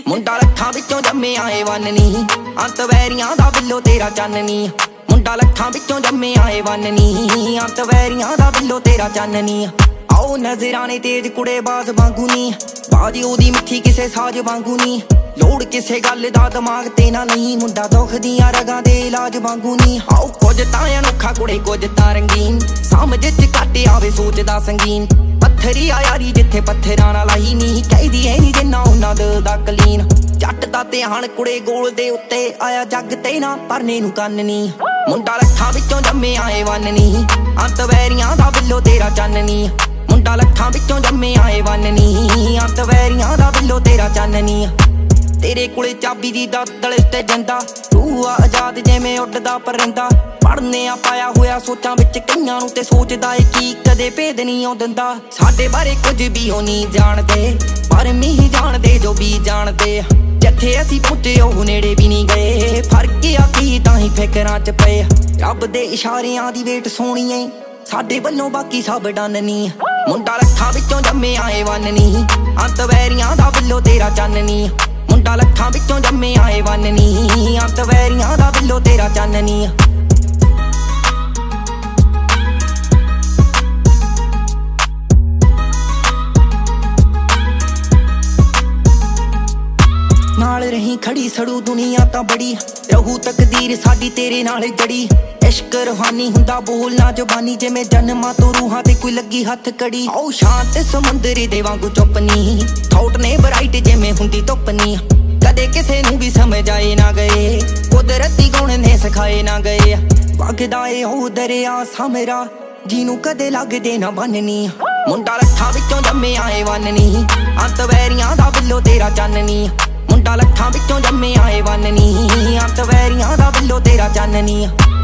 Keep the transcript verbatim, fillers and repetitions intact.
ਮੁੰਡਾ ਲੱਖਾਂ ਵਿੱਚੋਂ ਜੰਮਿਆ ਏ ਵੰਨਨੀ, ਅੰਤ ਵੈਰੀਆਂ ਦਾ ਬਿੱਲੋ ਤੇਰਾ ਚਾਨਣੀ। ਮੁੰਡਾ ਲੱਖਾਂ ਵਿੱਚੋਂ ਜੰਮਿਆ ਏ ਵੰਨਨੀ, ਅੰਤ ਵੈਰੀਆਂ ਦਾ ਬਿੱਲੋ ਤੇਰਾ ਚਾਨਣੀ। ਆਓ ਨਜ਼ਰਾਨੇ ਤੇਜ ਕੁੜੇ ਬਾਜ਼ ਵਾਂਗੂ ਨੀ, ਬਾਜ ਉਹਦੀ ਮਿੱਠੀ ਕਿਸੇ ਸਾਜ ਵਾਂਗੂ ਨੀ। ਲੋੜ ਕਿਸੇ ਗੱਲ ਦਾ ਦਿਮਾਗ ਤੇ ਨਾ ਨਹੀਂ, ਮੁੰਡਾ ਦੁੱਖ ਦੀਆਂ ਰਗਾਂ ਦੇ ਇਲਾਜ ਵਾਂਗੂ ਨੀ। ਆਓ ਕੁਝ ਤਾਂ ਅਨੋਖਾ ਕੁੜੇ ਕੁਝ ਤਾਂ ਰੰਗੀਨ, ਸਮਝ ਚ ਘੱਟ ਆਵੇ ਸੋਚਦਾ ਸੰਗੀਨ। ਪੱਥਰੀ ਆ ਯਾਰੀ ਜਿੱਥੇ ਪੱਥਰਾਂ ਨਾਲ ਆਈ ਨੀ, ਕਹਿਦੀ ਐ ਨੀ ਜਿੰਨਾ ਉਹਨਾਂ ਦਿਲ ਦਾ ਕਲੀਨ। ਜੱਟ ਦਾ ਧਿਆਨ ਕੁੜੇ ਗੋਲ ਦੇ ਉੱਤੇ ਆਇਆ ਜੱਗ ਤੇ ਨਾ ਪਰਨੇ ਨੂੰ ਕੰਨ ਨੀ। ਮੁੰਡਾ ਲੱਖਾਂ ਵਿੱਚੋਂ ਜੰਮਿਆ ਏ ਵੰਨਨੀ, ਅੰਤ ਵੈਰੀਆਂ ਦਾ ਬਿੱਲੋ ਤੇਰਾ ਚਾਨਣੀ। ਮੁੰਡਾ ਲੱਖਾਂ ਵਿੱਚੋਂ ਜੰਮਿਆ ਏ ਵੰਨਨੀ, ਅੰਤ ਵੈਰੀਆਂ ਦਾ ਬਿੱਲੋ ਤੇਰਾ ਚਾਨਣੀ। ਤੇਰੇ ਕੋਲੇ ਚਾਬੀ ਦੀ ਦਾਤਲ ਤੇ ਜਾਂਦਾ, ਤੂੰ ਆ ਆਜ਼ਾਦ ਜਿਵੇਂ ਉੱਡਦਾ ਪਰਿੰਦਾ। ਪੜਨੇ ਆ ਪਾਇਆ ਹੋਇਆ ਸੋਚਾਂ ਵਿੱਚ ਕਈਆਂ ਨੂੰ, ਤੇ ਸੋਚਦਾ ਏ ਕੀ ਕਦੇ ਭੇਦ ਨਹੀਂ ਆਉ ਦਿੰਦਾ। ਸਾਡੇ ਬਾਰੇ ਕੁਝ ਵੀ ਉਹ ਨਹੀਂ ਜਾਣਦੇ, ਪਰ ਮੀਂਹ ਜਾਣਦੇ ਜੋ ਵੀ ਜਾਣਦੇ। ਜਿੱਥੇ ਅਸੀਂ ਪਹੁੰਚੇ ਉਹ ਨੇੜੇ ਵੀ ਨਹੀਂ ਗਏ, ਫਰਕ ਆ ਕੀ ਤਾਂ ਹੀ ਫਿਕਰਾਂ ਚ ਪਏ। ਰੱਬ ਦੇ ਇਸ਼ਾਰਿਆਂ ਦੀ ਵੇਟ ਸੋਹਣੀਏ, ਸਾਡੇ ਵੱਲੋਂ ਬਾਕੀ ਸਭ ਡਾਨਨੀ। ਮੁੰਡਾ ਲੱਖਾਂ ਵਿੱਚੋਂ ਜੰਮਿਆ ਏ ਵੰਨਨੀ, ਅੰਤ ਵੈਰੀਆਂ ਦਾ ਬਿੱਲੋ ਤੇਰਾ ਚਾਨਣੀ। ਮੁੰਡਾ ਲੱਖਾਂ ਵਿੱਚੋਂ ਜੰਮਿਆ ਏ ਵੰਨਨੀ, ਅੰਤ ਵੈਰੀਆਂ ਦਾ ਬਿੱਲੋ ਤੇਰਾ ਚਾਨਣੀ। ਨਾਲ ਰਹੀ ਖੜੀ ਸੜੂ ਦੁਨੀਆ ਤਾਂ ਬੜੀ, ਰਹੂ ਤਕਦੀਰ ਸਾਡੀ ਤੇਰੇ ਨਾਲ ਜੜੀ। ਇਸ਼ਕ ਰੂਹਾਨੀ ਹੁੰਦਾ ਬੋਲਣਾ ਜ਼ੁਬਾਨੀ, ਜਿਵੇਂ ਜਨਮਾਂ ਤੋਂ ਰੂਹਾਂ ਤੇ ਕੋਈ ਲੱਗੀ ਹੱਥ ਕੜੀ। ਆਓ ਸ਼ਾਂਤ ਸਮੁੰਦਰ ਦੇ ਵਾਂਗੂ ਚੁੱਪ ਨੀ, ਥੌਟ ਨੇ ਬਰਾਈਟ ਜਿਵੇਂ ਹੁੰਦੀ ਧੁੱਪ ਨੀ। ਕਦੇ ਕਿਸੇ ਨੂੰ ਵੀ ਸਮਝ ਆਏ ਨਾ ਗਏ, ਕੁਦਰਤੀ ਗੁਣ ਨੇ ਸਿਖਾਏ ਨਾ ਗਏ। ਵਗਦਾ ਏ ਉਹ ਦਰਿਆ ਸਾਮਰਾ, ਜਿਹਨੂੰ ਕਦੇ ਲੱਗਦੇ ਨਾ ਬੰਨਨੀ। ਮੁੰਡਾ ਲੱਖਾਂ ਵਿੱਚੋਂ ਜੰਮਿਆ ਏ ਵੰਨਨੀ, ਅੰਤ ਵੈਰੀਆਂ ਦਾ ਬਿੱਲੋ ਤੇਰਾ ਚਾਨਣੀ। ਮੁੰਡਾ ਲੱਖਾਂ ਵਿੱਚੋਂ ਜੰਮਿਆ ਏ ਵੰਨਨੀ, ਅੰਤ ਵੈਰੀਆਂ ਦਾ ਬਿੱਲੋ ਤੇਰਾ ਚਾਨਣੀ।